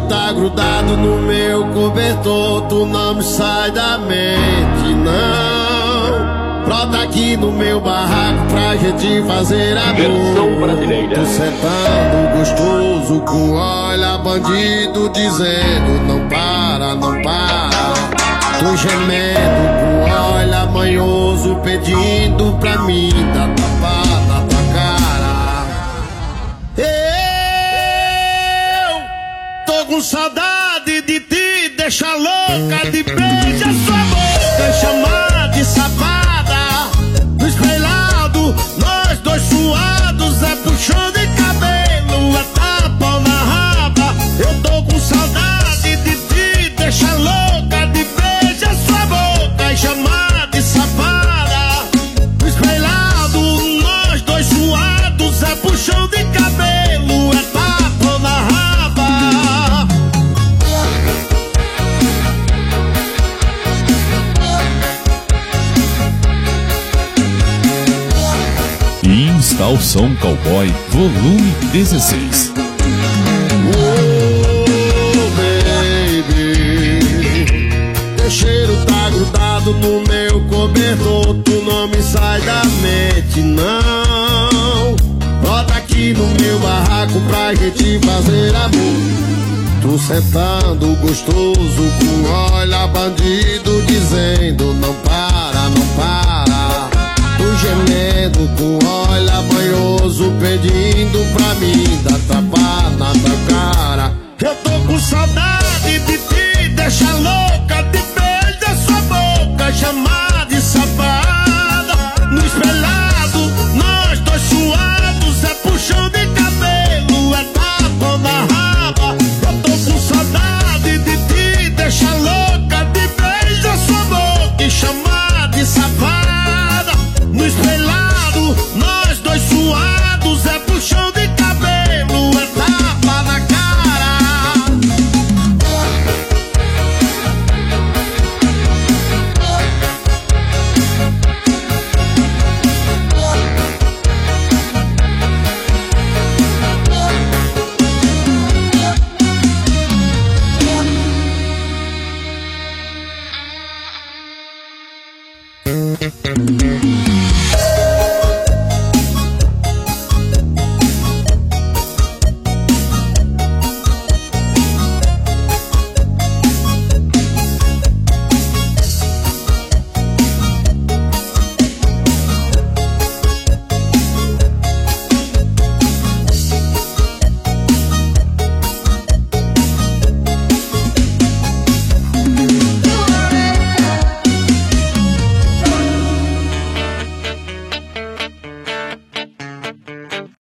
tá grudado no meu cobertor, tu não me sai da mente, não. Brota aqui no meu barraco pra gente fazer amor. Versão brasileira. Tô sentando gostoso com olha bandido dizendo não para, não para. Tô gemendo com olha manhoso pedindo pra mim dar tapa na tua cara. Eu tô com saudade de ti, deixa louca de beijar sua boca, chamar de safada. No espelhado, nós dois suados, é puxão de cabelo, é tapa na raba. Eu tô com saudade de ti, deixa louca de beijar sua boca e chamar de safada. No espelhado, nós dois suados, é puxão de cabelo, é tapa na raba. Insta o som cowboy, volume 16. Oh, baby, teu cheiro tá grudado no meu cobertor, tu não me sai da mente, não. Bota aqui no meu barraco pra gente fazer amor. Tu sentando gostoso com olha bandido dizendo não para, não para. Tu gemendo com olha banhoso pedindo pra mim